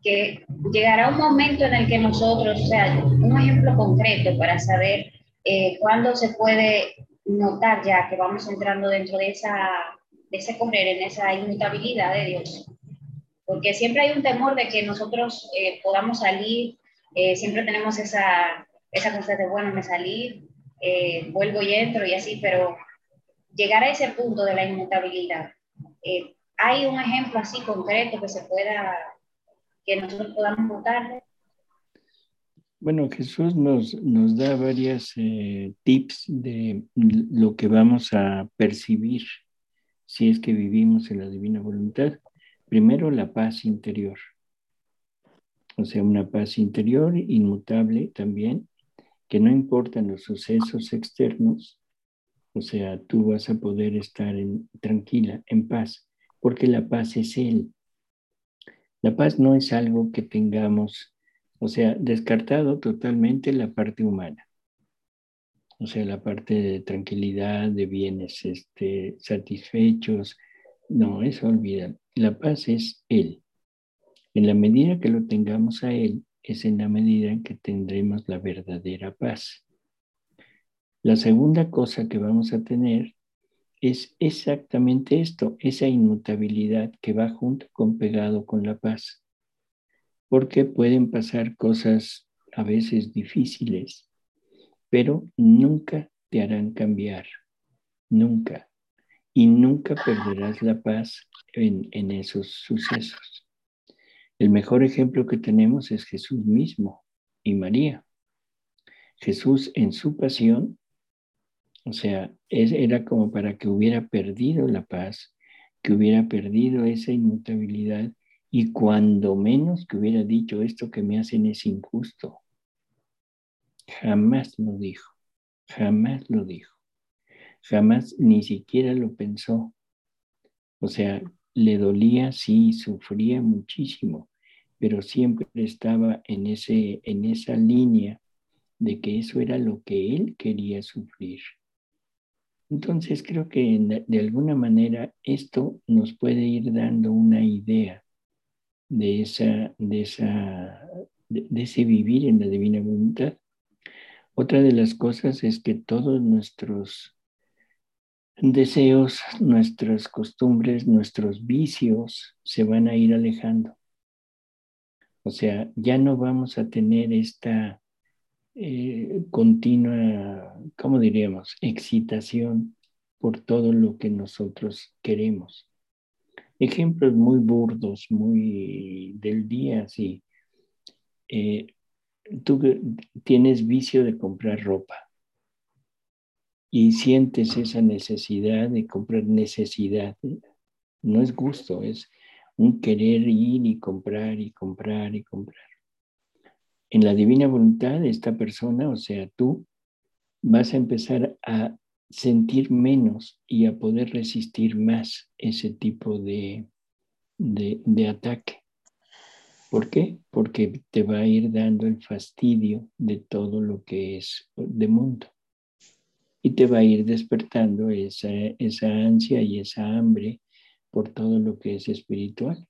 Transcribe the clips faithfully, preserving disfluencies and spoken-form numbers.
que llegará un momento en el que nosotros, o sea, un ejemplo concreto para saber eh, cuándo se puede notar ya que vamos entrando dentro de esa, de ese correr, en esa inmutabilidad de Dios. Porque siempre hay un temor de que nosotros eh, podamos salir, eh, siempre tenemos esa, esa cosa de, bueno, me salí, eh, vuelvo y entro y así, pero llegar a ese punto de la inmutabilidad, eh, ¿hay un ejemplo así concreto que se pueda, que nosotros podamos notar? Bueno, Jesús nos, nos da varias eh, tips de lo que vamos a percibir si es que vivimos en la divina voluntad. Primero, la paz interior, o sea, una paz interior inmutable también, que no importan los sucesos externos, o sea, tú vas a poder estar en, tranquila, en paz, porque la paz es Él. La paz no es algo que tengamos, o sea, descartado totalmente la parte humana, o sea, la parte de tranquilidad, de bienes este, satisfechos. No, eso olvida. La paz es Él. En la medida que lo tengamos a Él, es en la medida en que tendremos la verdadera paz. La segunda cosa que vamos a tener es exactamente esto, esa inmutabilidad que va junto con pegado con la paz, porque pueden pasar cosas a veces difíciles, pero nunca te harán cambiar, nunca, y nunca perderás la paz en, en esos sucesos. El mejor ejemplo que tenemos es Jesús mismo y María. Jesús en su pasión, o sea, es, era como para que hubiera perdido la paz, que hubiera perdido esa inmutabilidad y cuando menos que hubiera dicho esto que me hacen es injusto. Jamás lo dijo, jamás lo dijo, jamás ni siquiera lo pensó. O sea, le dolía, sí, sufría muchísimo, pero siempre estaba en, ese, en esa línea de que eso era lo que él quería sufrir. Entonces creo que de, de alguna manera esto nos puede ir dando una idea de, esa, de, esa, de, de ese vivir en la divina voluntad. Otra de las cosas es que todos nuestros deseos, nuestras costumbres, nuestros vicios se van a ir alejando. O sea, ya no vamos a tener esta eh, continua, ¿cómo diríamos?, excitación por todo lo que nosotros queremos. Ejemplos muy burdos, muy del día, sí. Eh, tú tienes vicio de comprar ropa y sientes esa necesidad de comprar necesidad. No es gusto, es un querer ir y comprar y comprar y comprar. En la divina voluntad, esta persona, o sea, tú, vas a empezar a sentir menos y a poder resistir más ese tipo de, de, de ataque. ¿Por qué? Porque te va a ir dando el fastidio de todo lo que es de mundo y te va a ir despertando esa, esa ansia y esa hambre por todo lo que es espiritual.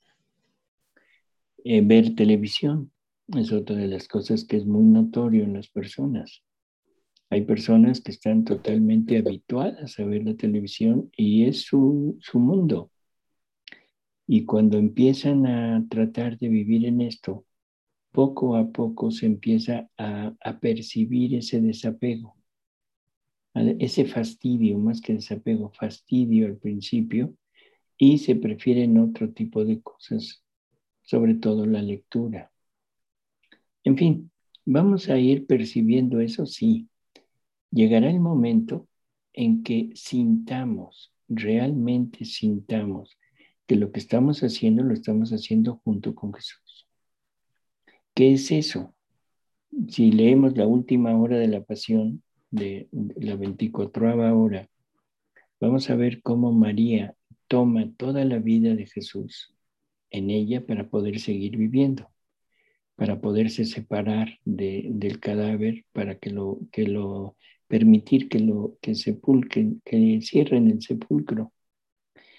Eh, ver televisión es otra de las cosas que es muy notorio en las personas. Hay personas que están totalmente habituadas a ver la televisión y es su, su mundo. Y cuando empiezan a tratar de vivir en esto, poco a poco se empieza a, a percibir ese desapego, ese fastidio, más que desapego, fastidio al principio, y se prefieren otro tipo de cosas, sobre todo la lectura. En fin, vamos a ir percibiendo eso, sí. Llegará el momento en que sintamos, realmente sintamos, que lo que estamos haciendo lo estamos haciendo junto con Jesús. ¿Qué es eso? Si leemos la última hora de la pasión, de, de la veinticuatrava hora, vamos a ver cómo María toma toda la vida de Jesús en ella para poder seguir viviendo, para poderse separar de, del cadáver, para que lo, que lo permitir que lo que sepulquen, que cierren el sepulcro.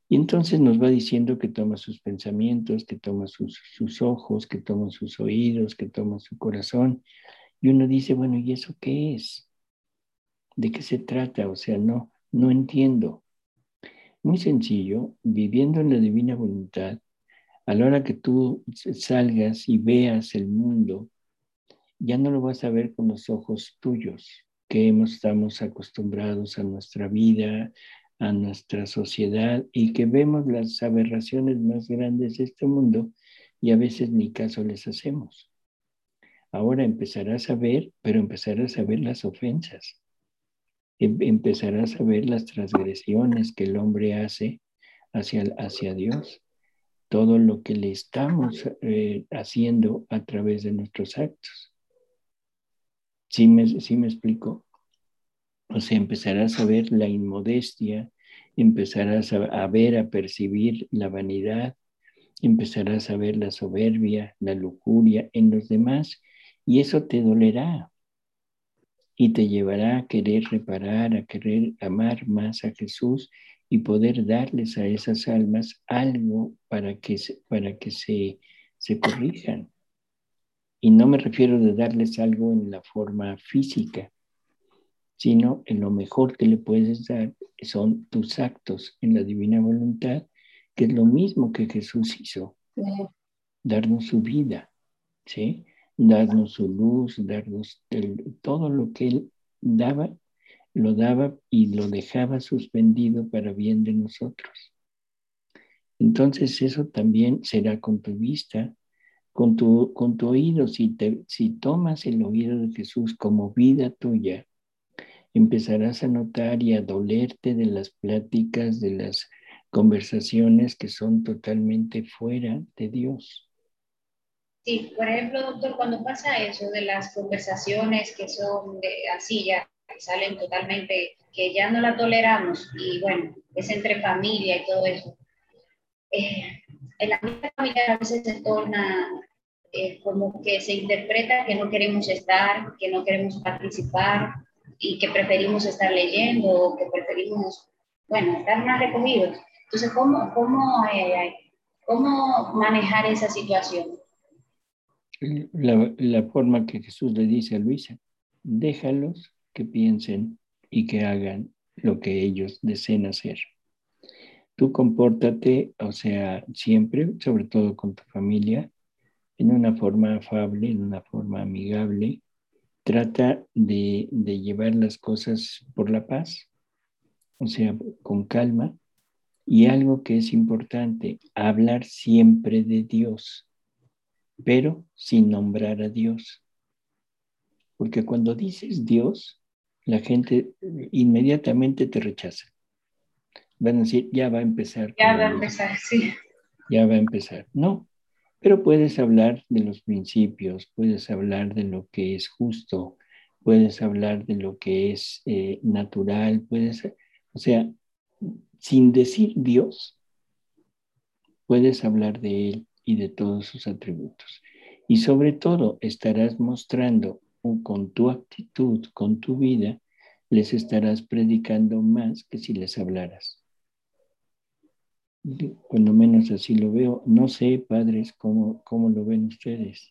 Y entonces nos va diciendo que toma sus pensamientos, que toma sus, sus ojos, que toma sus oídos, que toma su corazón. Y uno dice, bueno, ¿y eso qué es? ¿De qué se trata? O sea, no, no entiendo. Muy sencillo, viviendo en la divina voluntad, a la hora que tú salgas y veas el mundo, ya no lo vas a ver con los ojos tuyos, que hemos, estamos acostumbrados a nuestra vida, a nuestra sociedad, y que vemos las aberraciones más grandes de este mundo y a veces ni caso les hacemos. Ahora empezarás a ver, pero empezarás a ver las ofensas, em- empezarás a ver las transgresiones que el hombre hace hacia, hacia Dios, todo lo que le estamos eh, haciendo a través de nuestros actos. ¿Sí me, sí me explico? O sea, empezarás a ver la inmodestia, empezarás a, a ver, a percibir la vanidad, empezarás a ver la soberbia, la lujuria en los demás, y eso te dolerá y te llevará a querer reparar, a querer amar más a Jesús y poder darles a esas almas algo para que, se, para que se, se corrijan. Y no me refiero de darles algo en la forma física, sino en lo mejor que le puedes dar son tus actos en la divina voluntad, que es lo mismo que Jesús hizo, darnos su vida, ¿sí? Darnos su luz, darnos el, todo lo que Él daba, lo daba y lo dejaba suspendido para bien de nosotros. Entonces eso también será con tu vista, con tu, con tu oído. Si, te, si tomas el oído de Jesús como vida tuya, empezarás a notar y a dolerte de las pláticas, de las conversaciones que son totalmente fuera de Dios. Sí, por ejemplo, doctor, cuando pasa eso de las conversaciones que son de, así ya, que salen totalmente, que ya no la toleramos y bueno, es entre familia y todo eso, eh, en la vida familiar a veces se torna eh, como que se interpreta que no queremos estar, que no queremos participar y que preferimos estar leyendo o que preferimos, bueno, estar más recogidos. Entonces, ¿cómo, cómo, eh, cómo manejar esa situación? La, la forma que Jesús le dice a Luisa, déjalos que piensen y que hagan lo que ellos deseen hacer. Tú compórtate, o sea, siempre, sobre todo con tu familia, en una forma afable, en una forma amigable. Trata de, de llevar las cosas por la paz, o sea, con calma. Y algo que es importante, hablar siempre de Dios, pero sin nombrar a Dios. Porque cuando dices Dios, la gente inmediatamente te rechaza. Van a decir, ya va a empezar con Ya lo va a mismo, empezar, sí. ya va a empezar. No, pero puedes hablar de los principios, puedes hablar de lo que es justo, puedes hablar de lo que es eh, natural, puedes, o sea, sin decir Dios, puedes hablar de Él y de todos sus atributos. Y sobre todo estarás mostrando con tu actitud, con tu vida, les estarás predicando más que si les hablaras. Por lo menos así lo veo. No sé, padres, cómo, cómo lo ven ustedes.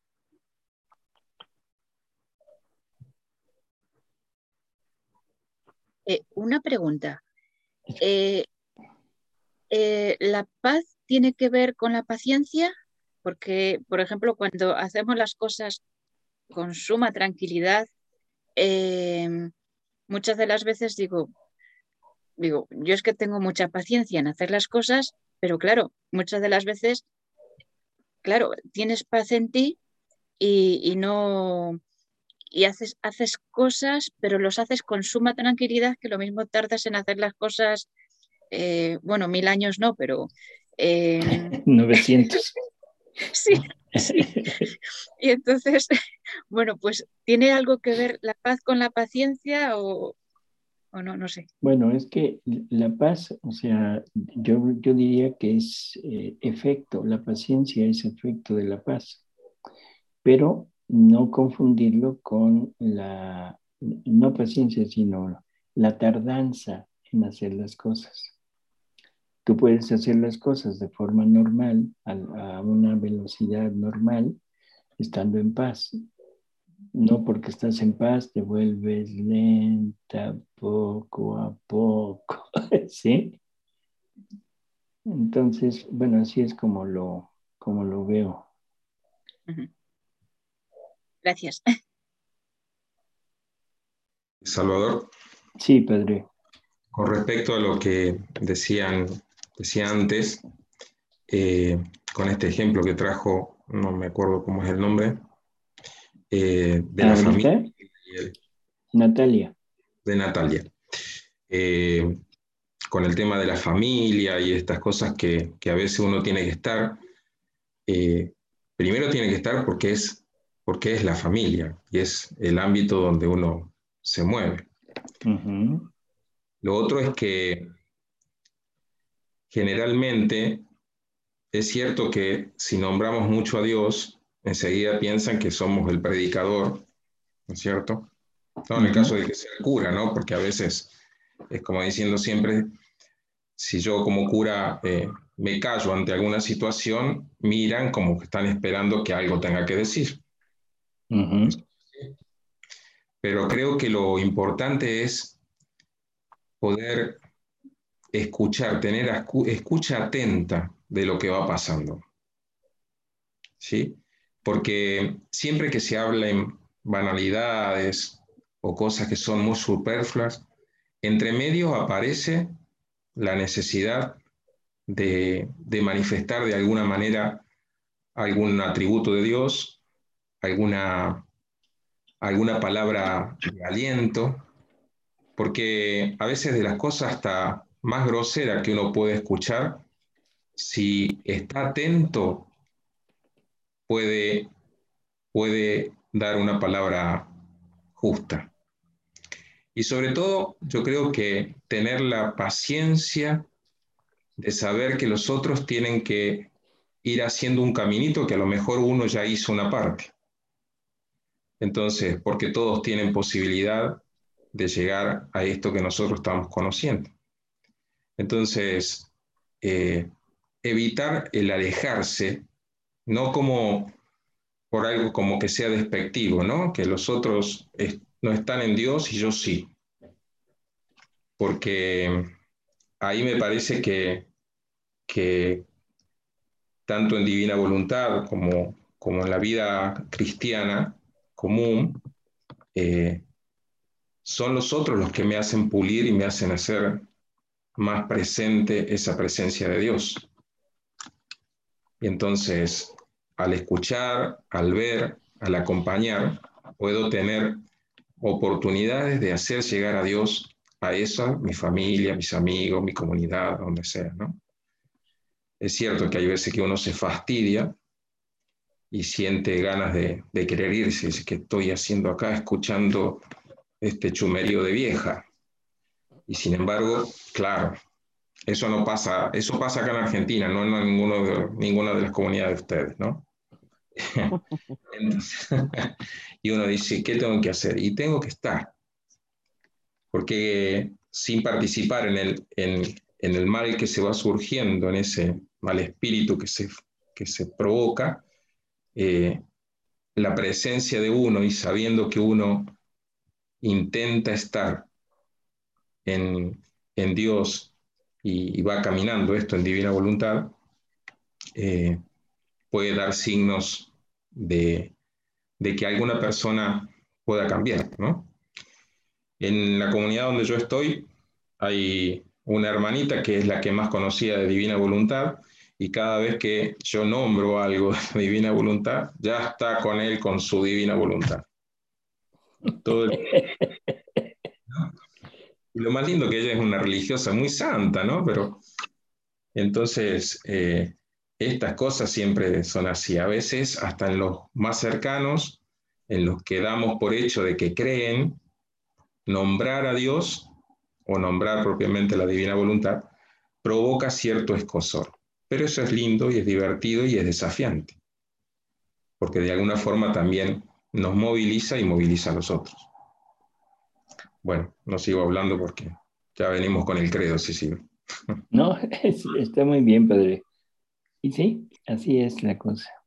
Eh, una pregunta. Eh, eh, ¿la paz tiene que ver con la paciencia? Porque, por ejemplo, cuando hacemos las cosas con suma tranquilidad, eh, muchas de las veces digo, digo, yo es que tengo mucha paciencia en hacer las cosas, pero claro, muchas de las veces, claro, tienes paz en ti y, y no, y haces, haces cosas, pero los haces con suma tranquilidad, que lo mismo tardas en hacer las cosas, eh, bueno, mil años no, pero eh, novecientos. sí, sí. Y entonces, bueno, pues ¿tiene algo que ver la paz con la paciencia o, o no? No sé. Bueno, es que la paz, o sea, yo, yo diría que es eh, efecto, la paciencia es efecto de la paz, pero no confundirlo con la, no paciencia, sino la tardanza en hacer las cosas. Tú puedes hacer las cosas de forma normal, a, a una velocidad normal, estando en paz. No porque estás en paz te vuelves lenta poco a poco, ¿sí? Entonces, bueno, así es como lo, como lo veo. Uh-huh. Gracias. Salvador. Sí, padre. Con respecto a lo que decían, decía antes, eh, con este ejemplo que trajo, no me acuerdo cómo es el nombre, eh, de la ¿Ahorita? familia Natalia. de Natalia. Eh, con el tema de la familia y estas cosas que, que a veces uno tiene que estar, eh, primero tiene que estar porque es, porque es la familia y es el ámbito donde uno se mueve. Uh-huh. Lo otro es que generalmente es cierto que si nombramos mucho a Dios, enseguida piensan que somos el predicador, ¿no es cierto? No, en el caso de que sea el cura, ¿no? Porque a veces es como diciendo siempre, si yo como cura eh, me callo ante alguna situación, miran como que están esperando que algo tenga que decir. Uh-huh. Pero creo que lo importante es poder escuchar, tener escucha atenta de lo que va pasando. ¿Sí? Porque siempre que se habla en banalidades o cosas que son muy superfluas, entre medio aparece la necesidad de, de manifestar de alguna manera algún atributo de Dios, alguna, alguna palabra de aliento, porque a veces de las cosas hasta más groseras que uno puede escuchar, si está atento, puede, puede dar una palabra justa. Y sobre todo, yo creo que tener la paciencia de saber que los otros tienen que ir haciendo un caminito que a lo mejor uno ya hizo una parte. Entonces, porque todos tienen posibilidad de llegar a esto que nosotros estamos conociendo. Entonces, eh, evitar el alejarse, no como por algo como que sea despectivo, ¿no? Que los otros es, no están en Dios y yo sí. Porque ahí me parece que, que tanto en divina voluntad como, como en la vida cristiana común, eh, son los otros los que me hacen pulir y me hacen hacer más presente esa presencia de Dios. Y entonces, al escuchar, al ver, al acompañar, puedo tener oportunidades de hacer llegar a Dios a esa, mi familia, mis amigos, mi comunidad, donde sea, ¿no? Es cierto que hay veces que uno se fastidia y siente ganas de, de querer irse, dice, ¿qué estoy haciendo acá escuchando este chumerío de vieja? Y sin embargo, claro, eso no pasa, eso pasa acá en Argentina, no en ninguno de, ninguna de las comunidades de ustedes, ¿no? Entonces, y uno dice, ¿qué tengo que hacer? Y tengo que estar, porque sin participar en el, en, en el mal que se va surgiendo, en ese mal espíritu que se, que se provoca, eh, la presencia de uno y sabiendo que uno intenta estar en, en Dios y, y va caminando esto en divina voluntad, eh, puede dar signos de, de que alguna persona pueda cambiar, ¿no? En la comunidad donde yo estoy hay una hermanita que es la que más conocía de divina voluntad y cada vez que yo nombro algo de divina voluntad, ya está con él con su divina voluntad. Todo el... ¿no? Y lo más lindo que ella es una religiosa muy santa, ¿no? Pero entonces eh, estas cosas siempre son así. A veces hasta en los más cercanos, en los que damos por hecho de que creen, nombrar a Dios o nombrar propiamente la divina voluntad provoca cierto escozor. Pero eso es lindo y es divertido y es desafiante, porque de alguna forma también nos moviliza y moviliza a los otros. Bueno, no sigo hablando porque ya venimos con el credo, sí, sí. No, es- está muy bien, padre. Y sí, así es la cosa.